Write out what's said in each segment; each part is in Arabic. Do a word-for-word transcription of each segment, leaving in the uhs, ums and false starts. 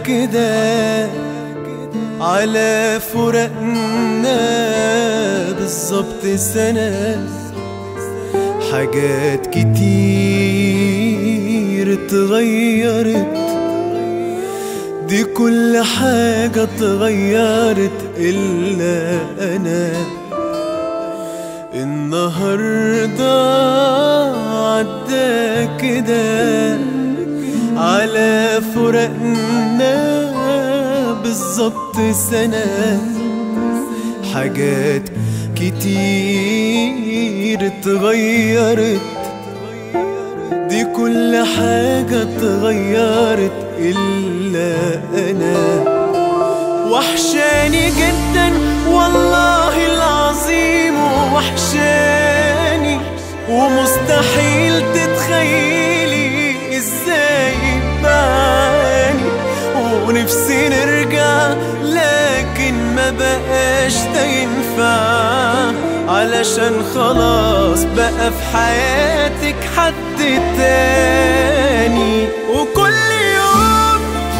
كده على فراقنا بالظبط سنة. حاجات كتير اتغيرت، دي كل حاجة اتغيرت إلا أنا. النهاردة عدى كده على فراقنا بالظبط سنة. حاجات كتير اتغيرت، دي كل حاجة اتغيرت إلا أنا. وحشاني جدا والله العظيم، وحشاني ومستحيل تتخيلي ازاي بعاني. ونفسي نرجع لكن ما بقاش ده ينفع، علشان خلاص بقى في حياتك حد تاني. وكل يوم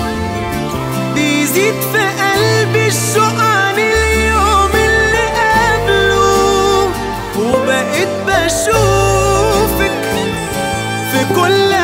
بيزيد في قلبي الشوق عن اليوم اللي قبله، وبقيت بشوفك في كل